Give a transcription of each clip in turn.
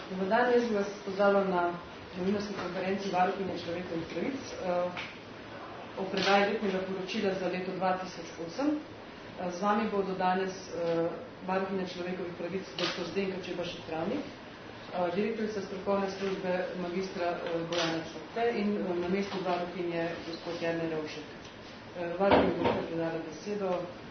Dobar dan, jaz vas pozdravljam na novinarski konferenci Varuhinje človekovih pravic o predaji letnega poročila za leto 2008. Z vami bodo danes Varuhinja človekovih pravic dr. Zdenka Čebašek-Travnik, direktorica strokovne službe magistra Bojana Čorte in namestnik varuhinje gospod Jernej Ravšek. Varuhinja bo predala besedo.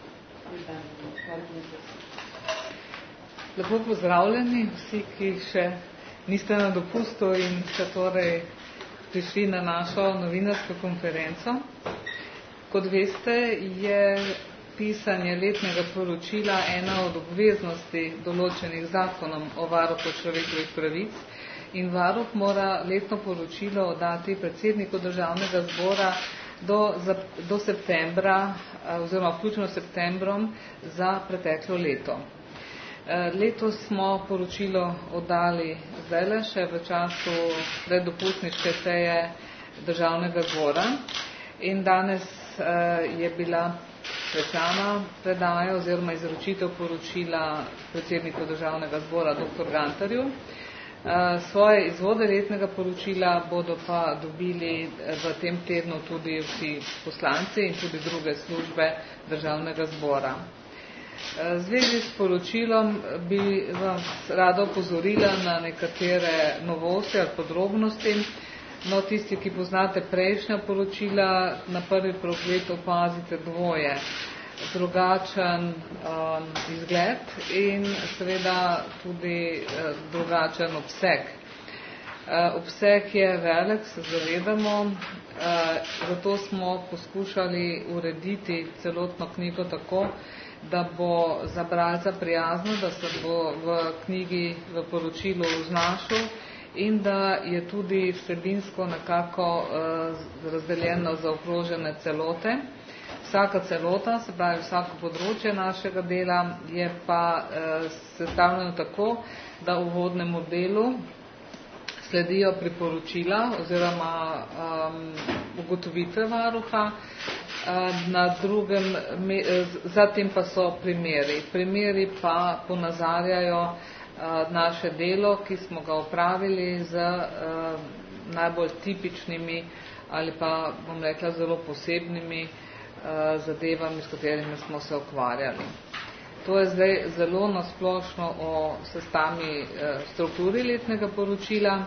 Lepo pozdravljeni vsi, ki še niste na dopustu in ste torej prišli na našo novinarsko konferenco. Kot veste, je pisanje letnega poročila ena od obveznosti določenih zakonom o varuhu človekovih pravic in varuh mora letno poročilo oddati predsedniku Državnega zbora do septembra oziroma vključno septembrom za preteklo leto. Letos smo poročilo oddali zdajle še v času preddopustniške seje Državnega zbora in danes je bila svečana predaja oziroma izročitev poročila predsedniku Državnega zbora dr. Gantarju. Svoje izvode letnega poročila bodo pa dobili v tem tednu tudi vsi poslanci in tudi druge službe Državnega zbora. V zvezi s poročilom bi vas rada opozorila na nekatere novosti ali podrobnosti. No, tisti, ki poznate prejšnja poročila, na prvi pogled opazite dvoje. Drugačen izgled in seveda tudi drugačen obseg. Obseg je velik, se zavedamo, zato smo poskušali urediti celotno knjigo tako, da bo za bralca prijazno, da se bo v knjigi, v poročilu znašel in da je tudi vsebinsko nekako razdeljeno za okrožene celote. Vsaka celota, se pravi vsako področje našega dela, je pa sestavljeno tako, da v uvodnemu delu sledijo priporočila oziroma ugotovitve varuha, zatem pa so primeri. Primeri pa ponazarjajo naše delo, ki smo ga opravili z najbolj tipičnimi ali pa, bom rekla, zelo posebnimi zadevami, s katerimi smo se ukvarjali. To je zdaj zelo nasplošno o sestavni strukturi letnega poročila.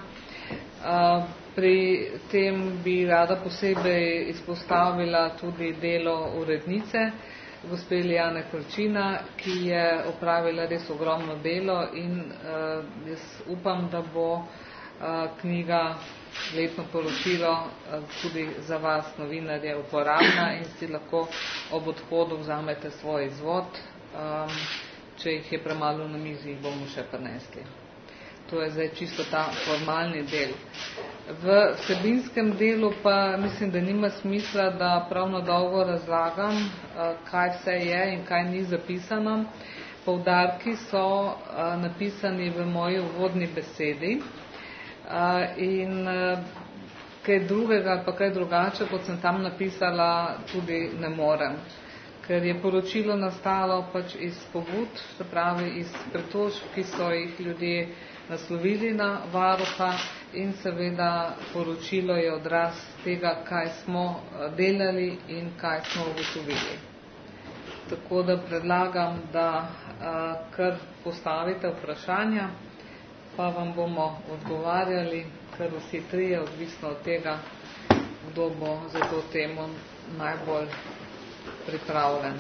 Pri tem bi rada posebej izpostavila tudi delo urednice, gospe Lijane Krčina, ki je opravila res ogromno delo in jaz upam, da bo knjiga letno poročilo tudi za vas, novinarje, uporabna in si lahko ob odhodu vzamete svoj izvod. Če jih je premalo na mizi, jih bomo še prinesli. To je zdaj čisto ta formalni del. V vsebinskem delu pa mislim, da nima smisla, da pravno dolgo razlagam, kaj vse je in kaj ni zapisano. Poudarki so napisani v moji uvodni besedi in kaj drugega pa kaj drugače, kot sem tam napisala, tudi ne morem. Ker je poročilo nastalo pač iz pobud, se pravi iz pritožb, ki so jih ljudje naslovili na varuha in seveda poročilo je odraz tega, kaj smo delali in kaj smo ugotovili. Tako da predlagam, da kar postavite vprašanja, pa vam bomo odgovarjali, kar vsi trije, odvisno od tega, kdo bo za to temo najbolj pripravljen.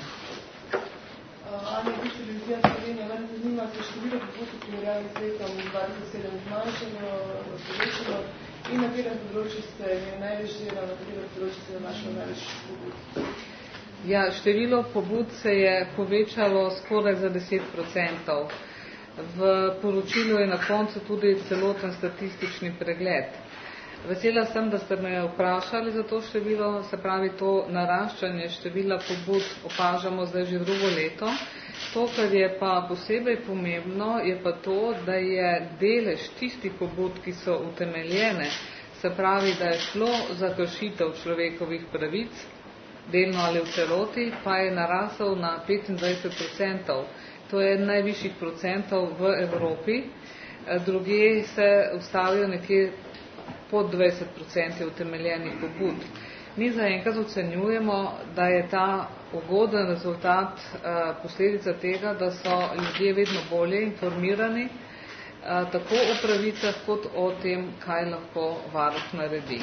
Anja, vi ste revizija Slovenija, meni zanima se število pobud, ki je realno z letom 2007 zmanjšano, povečano in na katerem področju ste imeli največ dela, na katerem področju ste našli največ pobud. Ja, število pobud se je povečalo skoraj za 10%. V poročilu je na koncu tudi celoten statistični pregled. Vesela sem, da ste me vprašali za to število, se pravi to naraščanje števila pobud opažamo zdaj že drugo leto. To, kar je pa posebej pomembno, je pa to, da je delež tistih pobud, ki so utemeljene, se pravi, da je šlo za kršitev človekovih pravic, delno ali v celoti, pa je narasel na 25%. To je najvišjih procentov v Evropi. Drugje se ustavijo nekje pod 20% utemeljenih pobud. Mi zaenkrat ocenjujemo, da je ta ugoden rezultat posledica tega, da so ljudje vedno bolje informirani tako o pravicah kot o tem, kaj lahko varuh naredi.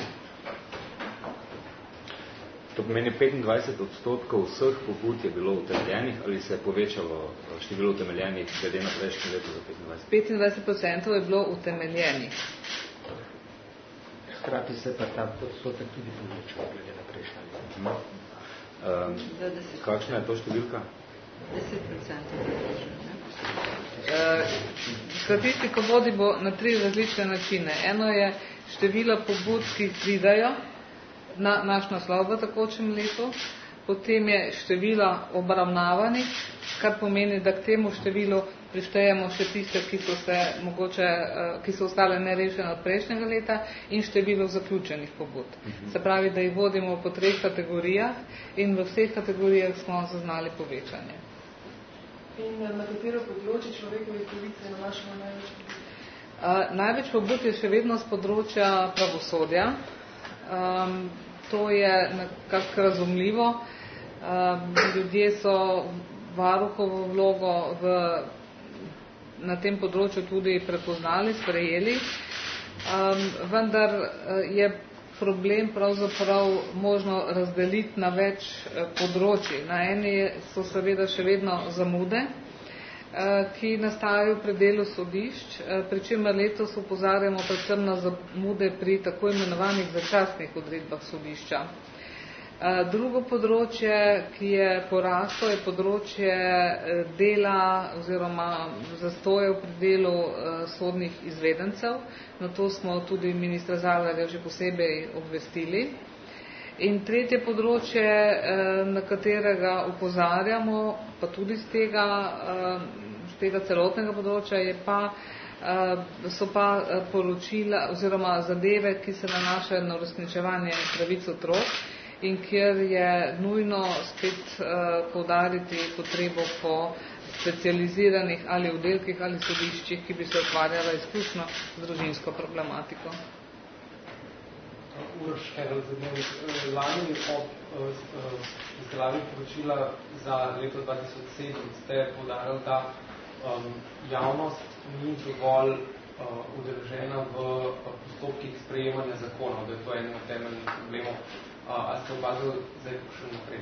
To pomeni 25% vseh pobud je bilo utemeljenih ali se je povečalo število utemeljenih glede na prejšnje leto za 25%? 25% je bilo utemeljenih. Hkrati se pa ta odstotek tudi povečal glede na prejšnje leto. Kakšna je to številka? 10%. Statistiko vodi bo na 3 različne načine. Eno je število pobud, ki pridajo na naš naslov v tekočem letu, potem je število obravnavanih, kar pomeni, da k temu številu prištejemo še tiste, ki so ostale nerešene od prejšnjega leta, in število zaključenih pobud. Se pravi, da jih vodimo po 3 kategorijah in v vseh kategorijah smo zaznali povečanje. In na katero področje človekovih pravic je nanašamo največ? Največ pobud je še vedno z področja pravosodja. To je nekako razumljivo. Ljudje so varuhovo vlogo na tem področju tudi prepoznali, sprejeli, vendar je problem pravzaprav možno razdeliti na več področji. Na eni so seveda še vedno zamude, ki nastajajo pri delu sodišč, pri čemer letos opozarjamo predvsem na zamude pri tako imenovanih začasnih odredbah sodišča. Drugo področje, ki je poraslo, je področje dela oziroma zastojev pri delu sodnih izvedencev. Na to smo tudi ministra Zalarja že posebej obvestili. In tretje področje, na katerega opozarjamo, pa tudi z tega celotnega področja, so pa poročila oziroma zadeve, ki se nanašajo na uresničevanje pravic otrok in kjer je nujno spet poudariti potrebo po specializiranih ali oddelkih ali sodiščih, ki bi se ukvarjala izključno z družinsko problematiko. Uroš Herl, lani ob izdelavi poročila za leto 2007 ste poudarjali, da javnost ni dovolj udeležena v postopkih sprejemanja zakonov, da je to eno od temeljnih problemov. A ste opazili zdaj še naprej?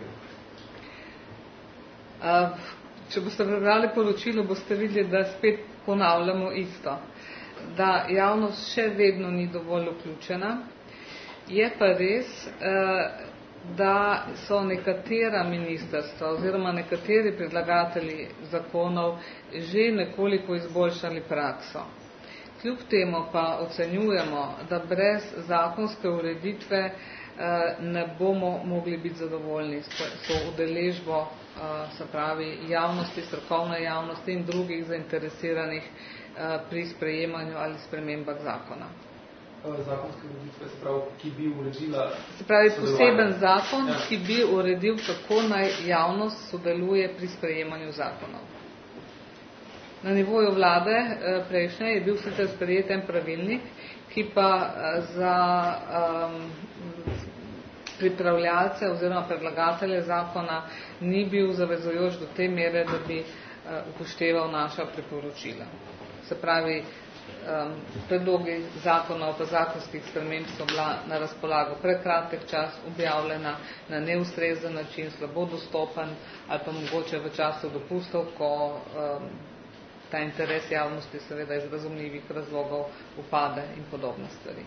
Če boste prebrali poročilo, boste videli, da spet ponavljamo isto. Da javnost še vedno ni dovolj vključena. Je pa res, da so nekatera ministrstva oziroma nekateri predlagatelji zakonov že nekoliko izboljšali prakso. Kljub temu pa ocenjujemo, da brez zakonske ureditve ne bomo mogli biti zadovoljni s udeležbo, se pravi javnosti, strokovne javnosti in drugih zainteresiranih pri sprejemanju ali spremembah zakona. Zakonske ureditve, se pravi, ki bi uredila... Se pravi, poseben zakon, ki bi uredil, kako naj javnost sodeluje pri sprejemanju zakonov. Na nivoju vlade prejšnje je bil sicer sprejet en pravilnik, ki pa za pripravljalce oziroma predlagatelje zakona ni bil zavezujoč do te mere, da bi upošteval naša priporočila. Se pravi, predlogi zakonov pa zakonskih sprememb so bila na razpolago prekratek čas, objavljena na neustrezen način, slabo dostopen ali pa mogoče v času dopustov, ko ta interes javnosti seveda iz razumljivih razlogov upade in podobne stvari.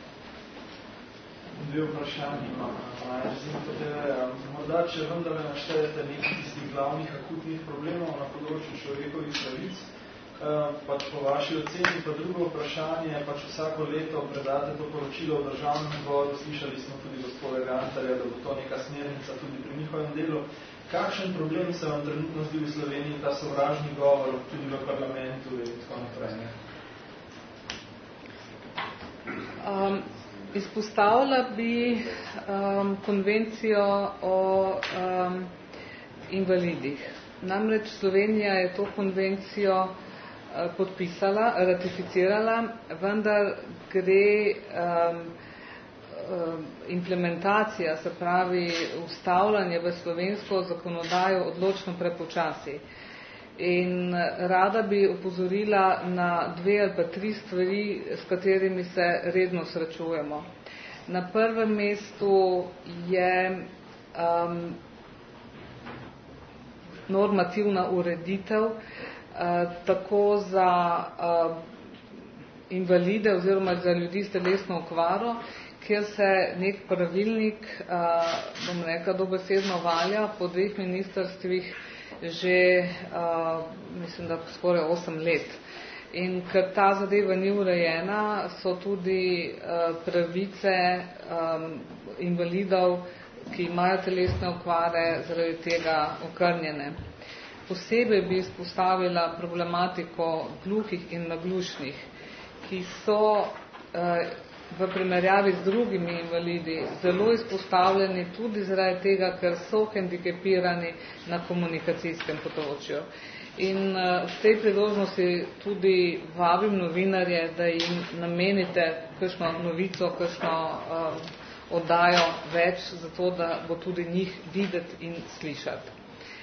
Dve vprašanje imam. Morda, če vendarle naštejete nekaj tistih glavnih akutnih problemov na področju človekovih pravic, pač po vaši oceni, pa drugo vprašanje, pač vsako leto predate to poročilo v državnem zboru, slišali smo tudi gospoda Gantarja, da bo to neka smernica tudi pri njihovem delu. Kakšen problem se vam trenutno zdi v Sloveniji ta sovražni govor tudi v parlamentu in tako naprej? Izpostavila bi konvencijo o invalidih. Namreč Slovenija je to konvencijo ratificirala, vendar gre implementacija, se pravi vstavljanje v slovensko zakonodajo odločno prepočasi. In rada bi opozorila na 2 ali pa 3 stvari, s katerimi se redno srečujemo. Na prvem mestu je normativna ureditev, tako za invalide oziroma za ljudi s telesno okvaro, kjer se nek pravilnik, bom rekla, dobesedno valja po 2 ministrstvih že, mislim, da skoraj 8 let. In ker ta zadeva ni urejena, so tudi pravice invalidov, ki imajo telesne okvare, zaradi tega okrnjene. Posebej bi izpostavila problematiko gluhih in naglušnih, ki so v primerjavi z drugimi invalidi zelo izpostavljeni tudi zaradi tega, ker so hendikepirani na komunikacijskem področju. In v tej priložnosti tudi vabim novinarje, da jim namenite kakšno novico, kakšno oddajo več, zato da bo tudi njih videti in slišati.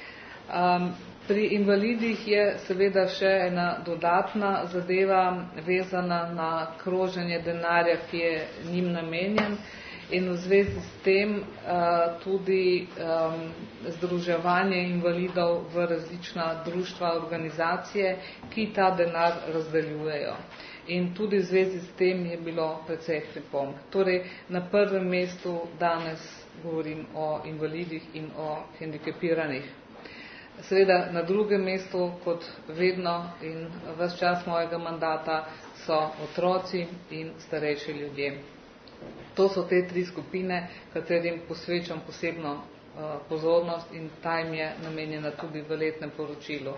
Pri invalidih je seveda še ena dodatna zadeva vezana na kroženje denarja, ki je njim namenjen, in v zvezi s tem tudi združevanje invalidov v različna društva, organizacije, ki ta denar razdeljujejo. In tudi v zvezi s tem je bilo precej pripomb. Torej, na prvem mestu danes govorim o invalidih in o hendikepiranih. Seveda na drugem mestu, kot vedno in ves čas mojega mandata, so otroci in starejši ljudje. To so te 3 skupine, katerim posvečam posebno pozornost in ta jim je namenjena tudi v letnem poročilu.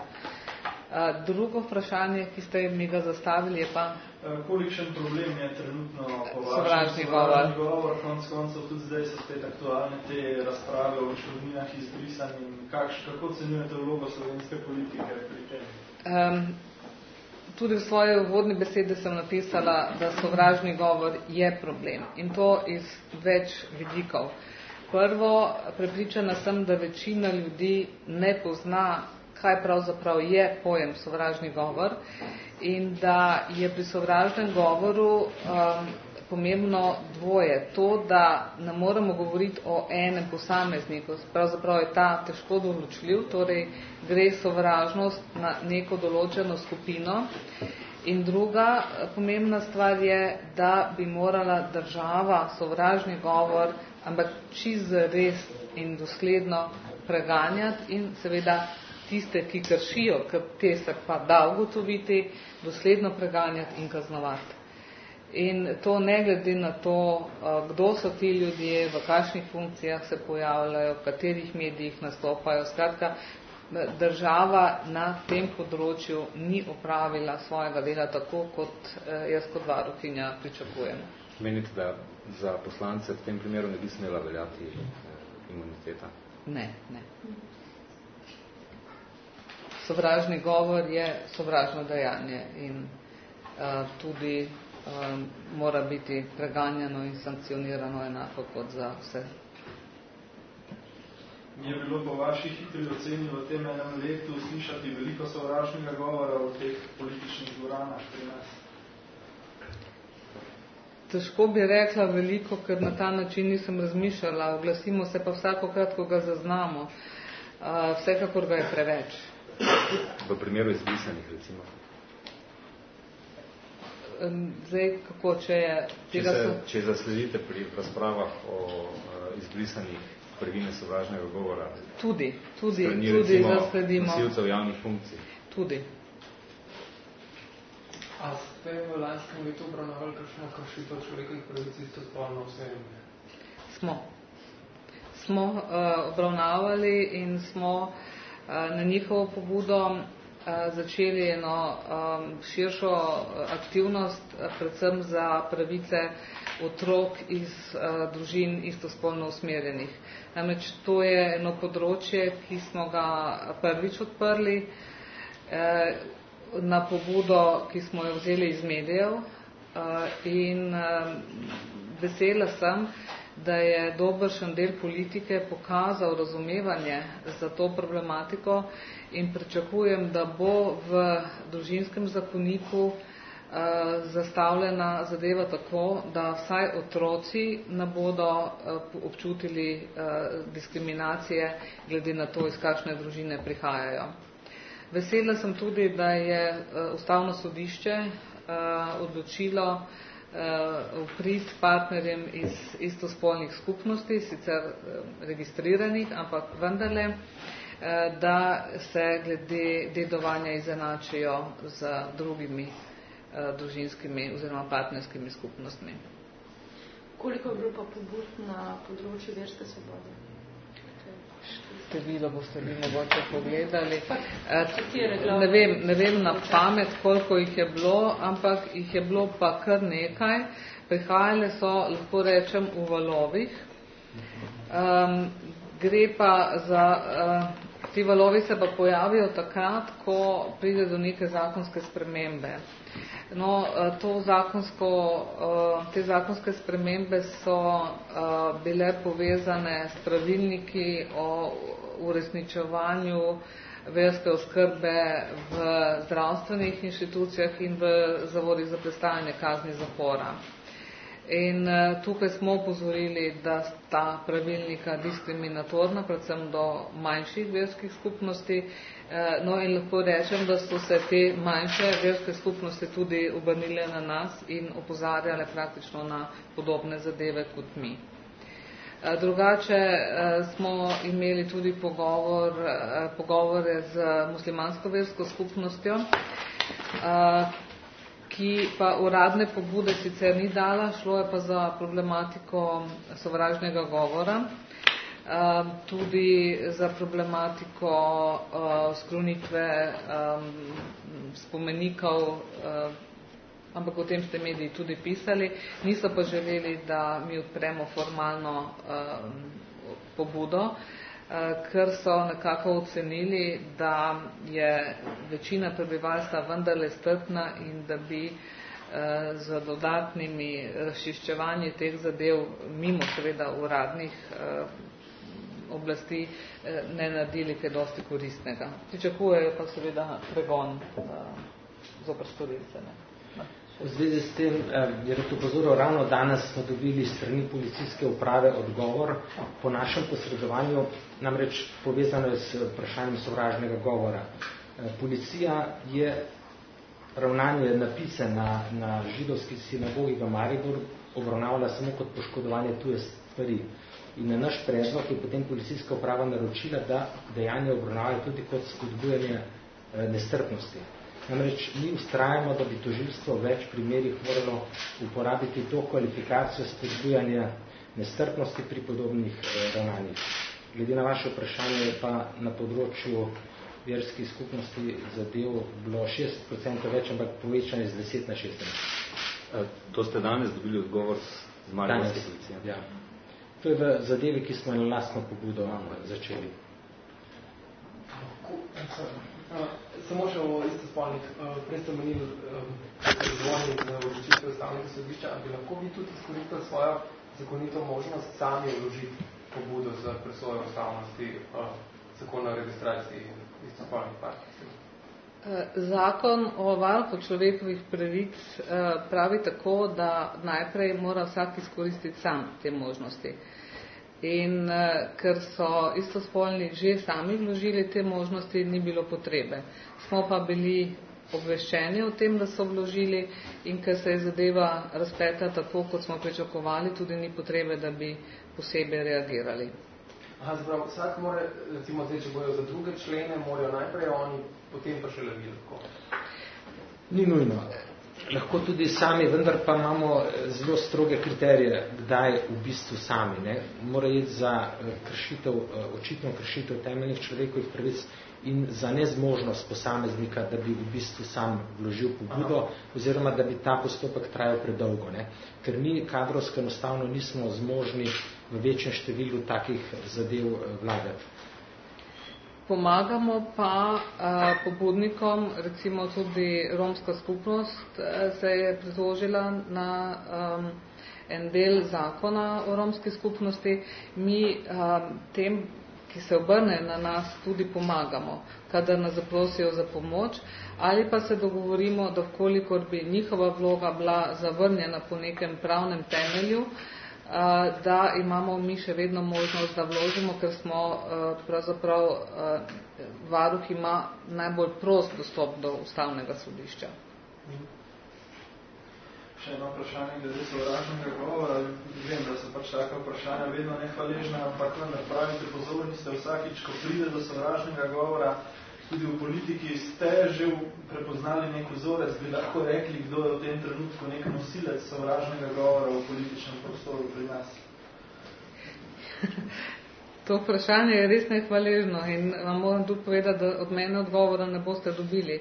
Drugo vprašanje, ki ste mi ga zastavili, je pa... Kolikšen problem je trenutno po vašem sovražni govor? Konec koncev tudi zdaj so spet aktualne te razprave o odškodninah izbrisanim. Kako ocenjujete vlogo slovenske politike pri tem? Tudi v svoji uvodni besedi sem napisala, da sovražni govor je problem. In to iz več vidikov. Prvo, prepričana sem, da večina ljudi ne pozna, kaj pravzaprav je pojem sovražni govor in da je pri sovražnem govoru pomembno dvoje. To, da ne moremo govoriti o enem posamezniku, pravzaprav je ta težko določljiv, torej gre sovražnost na neko določeno skupino. In druga pomembna stvar je, da bi morala država sovražni govor, ampak čisto res in dosledno preganjati in seveda tiste, ki kršijo, te se pa da ugotoviti, dosledno preganjati in kaznovati. In to ne glede na to, kdo so ti ljudje, v kakšnih funkcijah se pojavljajo, v katerih medijih nastopajo. Skratka, država na tem področju ni opravila svojega dela tako, kot jaz kot varuhinja pričakujem. Menite, da za poslance v tem primeru ne bi smela veljati imuniteta? Ne. Sovražni govor je sovražno dejanje in tudi mora biti preganjano in sankcionirano enako kot za vse. Je bilo po vaši hitri oceni v tem enem letu slišati veliko sovražnega govora v teh političnih dvoranah pri nas? Težko bi rekla veliko, ker na ta način nisem razmišljala. Oglasimo se pa vsakokrat, ko ga zaznamo. Vsekakor ga je preveč. V primeru izbrisanih, recimo? Zdaj, kako, če je... Če zasledite pri razpravah o izbrisanih prvine sovražnega govora, tudi recimo zasledimo nosilcev javnih funkcij. Tudi. A ste v lanskem letu obravnavali kakšno kršitev človekovih pravic istospolno osebne? Smo obravnavali in smo na njihovo pobudo začeli eno širšo aktivnost, predvsem za pravice otrok iz družin istospolno usmerjenih. Namreč to je eno področje, ki smo ga prvič odprli. na pobudo, ki smo jo vzeli iz medijev, in vesela sem, da je dobršen del politike pokazal razumevanje za to problematiko in pričakujem, da bo v družinskem zakoniku zastavljena zadeva tako, da vsaj otroci ne bodo občutili diskriminacije glede na to, iz kakšne družine prihajajo. Vesela sem tudi, da je Ustavno sodišče odločilo v prid partnerjem iz istospolnih skupnosti, sicer registriranih, ampak vendarle, da se glede dedovanja izenačijo z drugimi družinskimi oziroma partnerskimi skupnostmi. Koliko je bilo pa pobud na področju verske svobode? Število boste vi mogoče pogledali. Ne vem na pamet, koliko jih je bilo, ampak jih je bilo pa kar nekaj. Prihajale so, lahko rečem, v valovih. Gre pa za... Ti valovi se pa pojavijo takrat, ko pride do neke zakonske spremembe. No, te zakonske spremembe so bile povezane s pravilniki o uresničevanju verske oskrbe v zdravstvenih inštitucijah in v zavodih za prestajanje kazni zapora. In tukaj smo opozorili, da sta pravilnika diskriminatorna, predvsem do manjših verskih skupnosti. No in lahko rečem, da so se te manjše verske skupnosti tudi obrnile na nas in opozarjale praktično na podobne zadeve kot mi. Drugače smo imeli tudi pogovore z muslimansko versko skupnostjo, ki pa uradne pobude sicer ni dala, šlo je pa za problematiko sovražnega govora, tudi za problematiko sklonitve spomenikov, ampak o tem ste mediji tudi pisali, niso pa želeli, da mi odpremo formalno pobudo, ker so nekako ocenili, da je večina prebivalstva vendarle strpna in da bi z dodatnimi razčiščevanji teh zadev, mimo seveda uradnih oblasti, ne naredili kaj dosti koristnega. Pričakujejo pa seveda pregon zoper storilce. V zvezi s tem je rad upozoril, ravno danes smo dobili strani policijske uprave odgovor po našem posredovanju, namreč povezano je s vprašanjem sovražnega govora. Policija je ravnanje napise na židovski sinagogi v Mariboru obravnavala samo kot poškodovanje tuje stvari. In na naš predlog je potem policijska uprava naročila, da dejanje obravnavajo tudi kot spodbujanje nestrpnosti. Namreč mi ustrajamo, da bi tožilstvo v več primerih moralo uporabiti to kvalifikacijo spodbujanja nestrpnosti pri podobnih ravnanjih. Glede na vaše vprašanje je pa na področju verskih skupnosti zadev bilo 60% več, ampak povečanje z 10 na 16. To ste danes dobili odgovor z mariborske policije? Ja. To je v zadevi, ki smo na lastno pobudo začeli. Samo še o istospolnih, prej ste menili predvojni na odločitve Ustavnega sodišča, ali bi lahko vi tudi izkoristili svojo zakonito možnost sami vložiti pobudo za presojo ustavnosti zakona o registraciji istospolnih partnerstev? Zakon o varuhu človekovih pravic pravi tako, da najprej mora vsak izkoristiti sam te možnosti. In ker so istospolni že sami vložili te možnosti, ni bilo potrebe. Smo pa bili obveščeni o tem, da so vložili in ker se je zadeva razpletla tako, kot smo pričakovali, tudi ni potrebe, da bi posebej reagirali. Aha, zapravo, vsak mora, recimo zdaj, če bojo za druge člene, morajo najprej oni, potem pa še levi lahko. Ni nujno. Lahko tudi sami, vendar pa imamo zelo stroge kriterije, kdaj v bistvu sami. Ne? Mora iti za kršitev, očitno kršitev temeljnih človekovih pravic in za nezmožnost posameznika, da bi v bistvu sam vložil pobudo, oziroma da bi ta postopek trajal predolgo. Ne? Ker mi kadrovsko enostavno nismo zmožni v večjem številu takih zadev vladati. Pomagamo pa pobudnikom, recimo tudi romska skupnost se je pritožila na en del zakona o romski skupnosti. Mi tem, ki se obrnejo na nas, tudi pomagamo, kadar nas zaprosijo za pomoč, ali pa se dogovorimo, da vkolikor bi njihova vloga bila zavrnjena po nekem pravnem temelju, da imamo mi še vedno možnost, da vložimo, ker smo pravzaprav varuh ima najbolj prost dostop do ustavnega sodišča. Še eno vprašanje glede sovražnega govora. Vem, da so pač taka vprašanja vedno nehvaležna, ampak vendar pravite, pozorni ste vsakič, ko pride do sovražnega govora, tudi v politiki ste že prepoznali nek vzorec, bi lahko rekli, kdo je v tem trenutku nek nosilec sovražnega govora v političnem prostoru pri nas? To vprašanje je res nehvaležno in vam moram tudi povedati, da od mene odgovora ne boste dobili.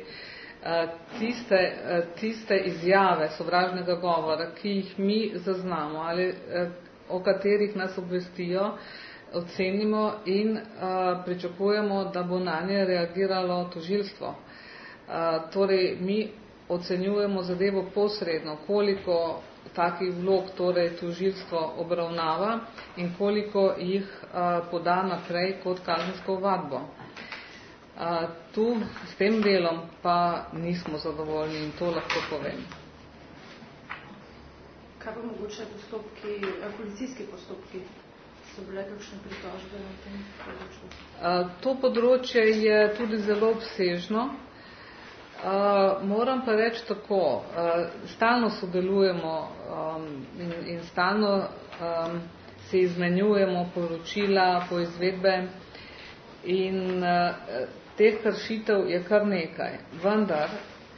Tiste izjave sovražnega govora, ki jih mi zaznamo ali o katerih nas obvestijo, ocenimo in pričakujemo, da bo na nje reagiralo tožilstvo. Torej, mi ocenjujemo zadevo posredno, koliko takih vlog torej tožilstvo obravnava in koliko jih poda naprej kot kazensko ovadbo. Tu s tem delom pa nismo zadovoljni in to lahko povem. Kaj pa mogoče policijski postopki? So bile kakšne pritožbe na tem področju? To področje je tudi zelo obsežno. Moram pa reči tako, stalno sodelujemo in stalno se izmenjujemo poročila, poizvedbe in teh kršitev je kar nekaj. Vendar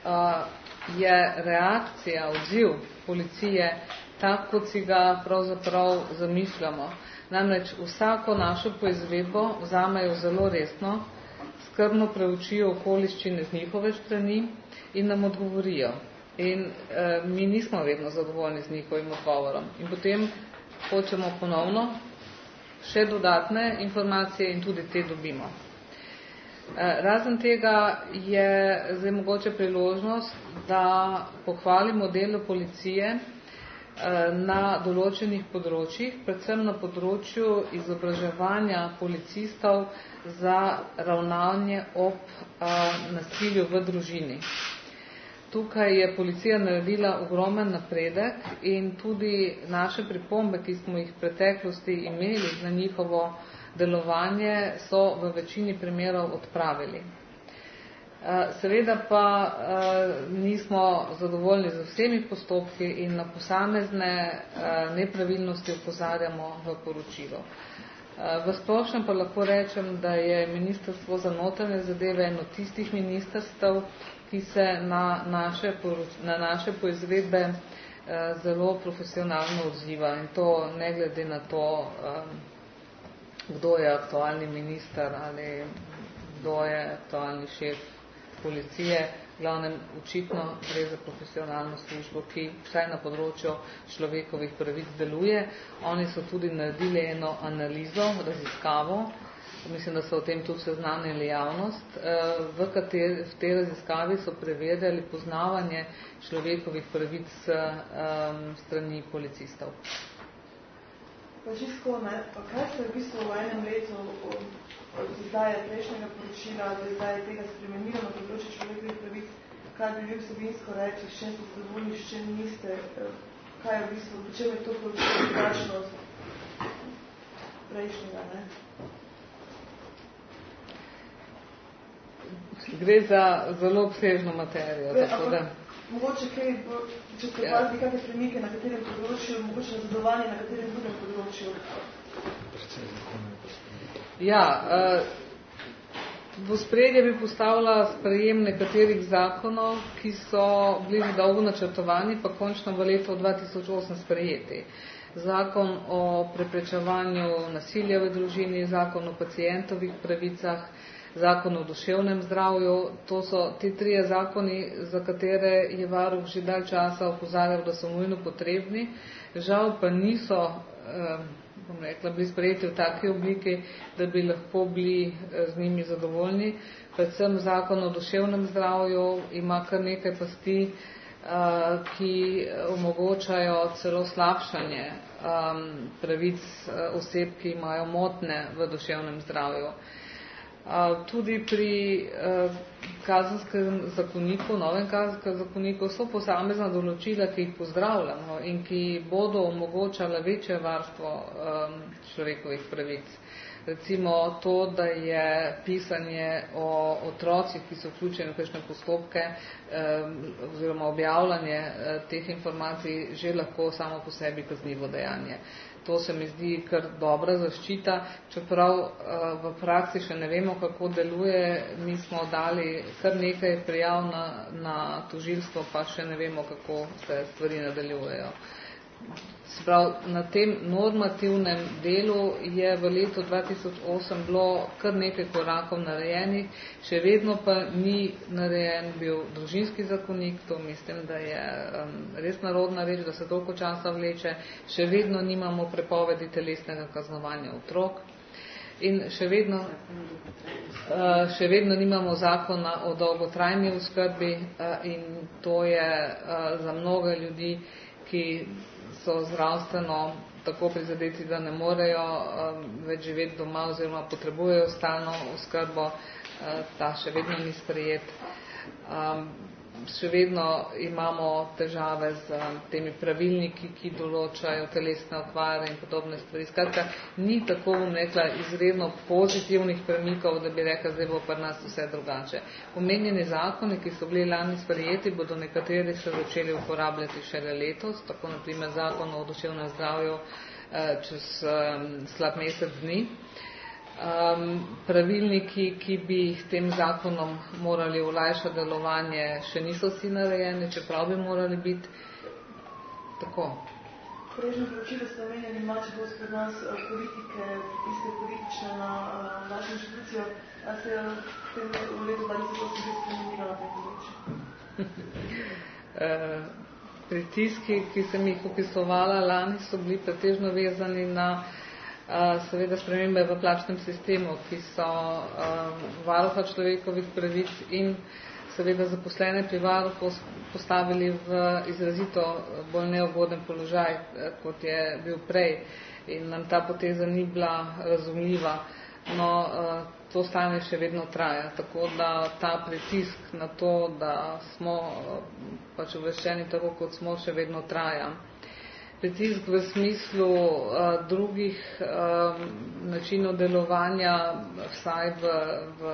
je reakcija, odziv policije tak, kot si ga pravzaprav zamišljamo. Namreč vsako našo poizvedbo vzamejo zelo resno, skrbno preučijo okoliščine z njihove strani in nam odgovorijo. In mi nismo vedno zadovoljni z njihovim odgovorom. In potem hočemo ponovno še dodatne informacije in tudi te dobimo. Razen tega je zdaj mogoče priložnost, da pohvalimo delo policije na določenih področjih, predvsem na področju izobraževanja policistov za ravnanje ob nasilju v družini. Tukaj je policija naredila ogromen napredek in tudi naše pripombe, ki smo jih v preteklosti imeli na njihovo delovanje, so v večini primerov odpravili. Seveda pa nismo zadovoljni z vsemi postopki in na posamezne nepravilnosti opozarjamo v poročilu. V splošnem pa lahko rečem, da je Ministrstvo za notranje zadeve eno tistih ministrstev, ki se na naše poizvedbe zelo profesionalno odziva in to ne glede na to, kdo je aktualni minister ali kdo je aktualni šef policije. Glavnem, očitno gre za profesionalno službo, ki vsaj na področju človekovih pravic deluje. Oni so tudi naredili eno analizo, raziskavo, mislim, da so o tem tudi seznanili javnost, v tej raziskavi so preverjali poznavanje človekovih pravic strani policistov. Čisto, kaj ste v bistvu v enem letu od izdaje prejšnjega poročila do izdaje tega spremenilo na področju človekovih pravic, kaj bi vi vsebinsko rekli, s čem ste zadovoljni, s čem niste, kaj je v bistvu, po čem je to poročilo drugačno od prejšnjega, ne? Gre za zelo obsežno materijo. Mogoče kaj, če ste pazili kakve premike na katerem področju, mogoče nazadovanje na katerem drugem področju? Ja, v ospredje bi postavila sprejem nekaterih zakonov, ki so bili dolgo načrtovani, pa končno v letu 2008 sprejeti. Zakon o preprečevanju nasilja v družini, zakon o pacientovih pravicah, zakon o duševnem zdravju. To so ti trije zakoni, za katere je varuh že dalj časa opozarjal, da so nujno potrebni. Žal pa niso bom rekla, bili sprejeti v taki obliki, da bi lahko bili z njimi zadovoljni. Predvsem zakon o duševnem zdravju ima kar nekaj pasti, ki omogočajo celo slabšanje pravic oseb, ki imajo motnje v duševnem zdravju. Tudi pri kazenskem zakoniku, novem kazenskem zakoniku so posamezna določila, ki jih pozdravljamo in ki bodo omogočala večje varstvo človekovih pravic. Recimo to, da je pisanje o otrocih, ki so vključeni v kakšne postopke oziroma objavljanje teh informacij že lahko samo po sebi kaznivo dejanje. To se mi zdi kar dobra zaščita, čeprav v praksi še ne vemo, kako deluje. Mi smo dali kar nekaj prijav na tožilstvo, pa še ne vemo, kako se stvari nadaljujejo. Sprav, na tem normativnem delu je v letu 2008 bilo kar nekaj korakov narejenih, še vedno pa ni narejen bil družinski zakonik, to mislim, da je res narodna reč, da se toliko časa vleče, še vedno nimamo prepovedi telesnega kaznovanja otrok in še vedno nimamo zakona o dolgotrajni oskrbi in to je za mnoge ljudi, ki so zdravstveno tako prizadeti, da ne morejo več živeti doma oziroma potrebujejo stalno oskrbo, ta še vedno ni sprejet. Še vedno imamo težave z temi pravilniki, ki določajo telesne okvare in podobne stvari. Skratka, ni tako, bom rekla, izredno pozitivnih premikov, da bi rekla, zdaj bo pri nas vse drugače. Omenjeni zakoni, ki so bili lani sprejeti, bodo nekateri se začeli uporabljati šele letos, tako na primer zakon o duševnem zdravju čez slab mesec dni. Pravilniki, ki bi tem zakonom morali olajšati delovanje, še niso vsi narejeni, čeprav bi morali biti tako. Prejšnje poročilo ste omenjali, če bo spred nas politike, pritiske politične na vašo inštitucijo, a se v letu 2008 že spremenilo na tem področju? Pritiski, ki sem jih opisovala lani, so bili pretežno vezani na seveda spremembe v plačnem sistemu, ki so varuha človekovih pravic in seveda zaposlene pri varuhu postavili v izrazito bolj neugoden položaj, kot je bil prej in nam ta poteza ni bila razumljiva. No, to stanje še vedno traja, tako da ta pritisk na to, da smo pač obveščeni tako, kot smo, še vedno traja. Pritisk v smislu drugih načinov delovanja, vsaj v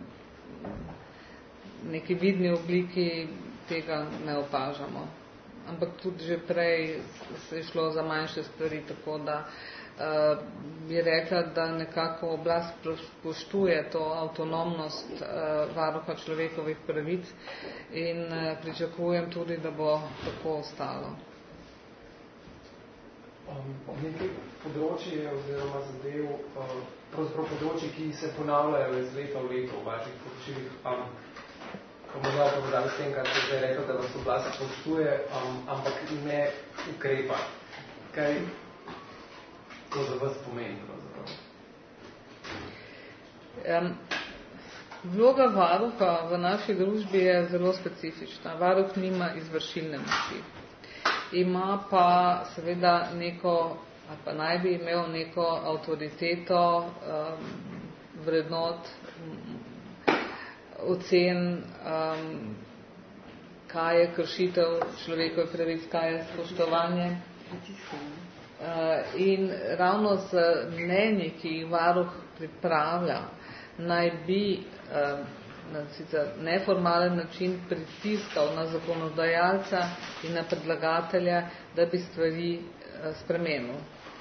neki vidni obliki, tega ne opažamo. Ampak tudi že prej se je šlo za manjše stvari, tako da bi rekla, da nekako oblast spoštuje to avtonomnost varuha človekovih pravic in pričakujem tudi, da bo tako ostalo. Nekaj področji oziroma zadev, pravzaprav področji, ki se ponavljajo iz leta v leto v vaših poročilih, pa morda povedali s tem, kar ste zdaj rekli, da vas oblast spoštuje, ampak ne ukrepa. Kaj to za vas pomeni pravzaprav? Vloga varuha v naši družbi je zelo specifična. Varuh nima izvršilne moči. Ima pa seveda neko, ali pa naj bi imel neko avtoriteto, vrednot, ocen, kaj je kršitev človekovih pravic, kaj je spoštovanje. In ravno z mnenji, ki jih varuh pripravlja, naj bi na sicer neformalen način pritiskal na zakonodajalca in na predlagatelja, da bi stvari spremenil.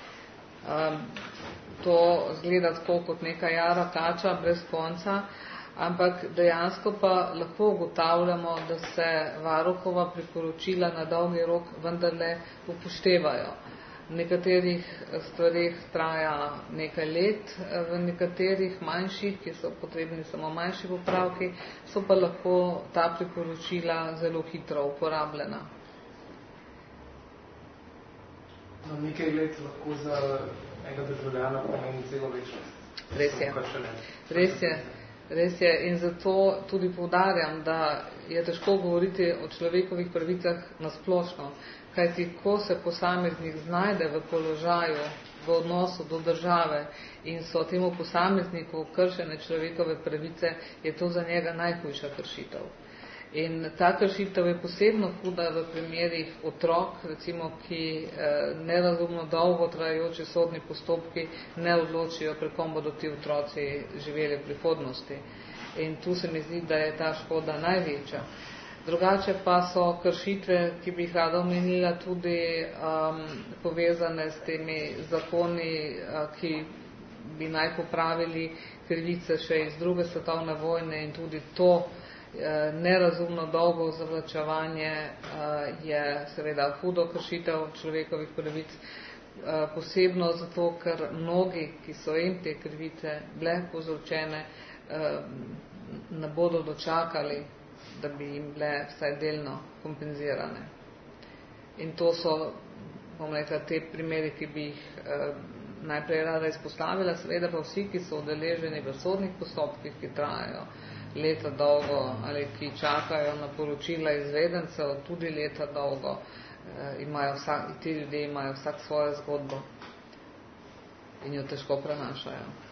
To zgleda tako kot neka jara kača brez konca, ampak dejansko pa lahko ugotavljamo, da se varuhova priporočila na dolgi rok vendarle upoštevajo. V nekaterih stvarih traja nekaj let, v nekaterih manjših, ki so potrebni samo manjši popravki, so pa lahko ta priporočila zelo hitro uporabljena. Nekaj let lahko za enega državljana pomeni celo večnost. Res je. In zato tudi poudarjam, da je težko govoriti o človekovih pravicah nasplošno, kajti ko se posameznik znajde v položaju, v odnosu do države in so temu posamezniku kršene človekove pravice, je to za njega najhujša kršitev. In ta kršitev je posebno huda v primerih otrok, recimo, ki nerazumno dolgo trajajoči sodni postopki ne odločijo, pri kom bodo ti otroci živeli v prihodnosti. In tu se mi zdi, da je ta škoda največja. Drugače pa so kršitve, ki bi jih rada omenila, tudi povezane s temi zakoni, ki bi naj popravili krivice še iz druge svetovne vojne, in tudi to nerazumno dolgo zavlačevanje je seveda hudo kršitev človekovih pravic, posebno zato, ker mnogi, ki so jim te krivice bile povzročene, ne bodo dočakali, da bi jim bile vsaj delno kompenzirane. In to so, bom rekla, te primeri, ki bi jih najprej rada izpostavila, seveda pa vsi, ki so udeleženi v sodnih postopkih, ki trajajo leta dolgo ali ki čakajo na poročila izvedencev tudi leta dolgo, ti ljudje imajo vsak svojo zgodbo in jo težko prenašajo.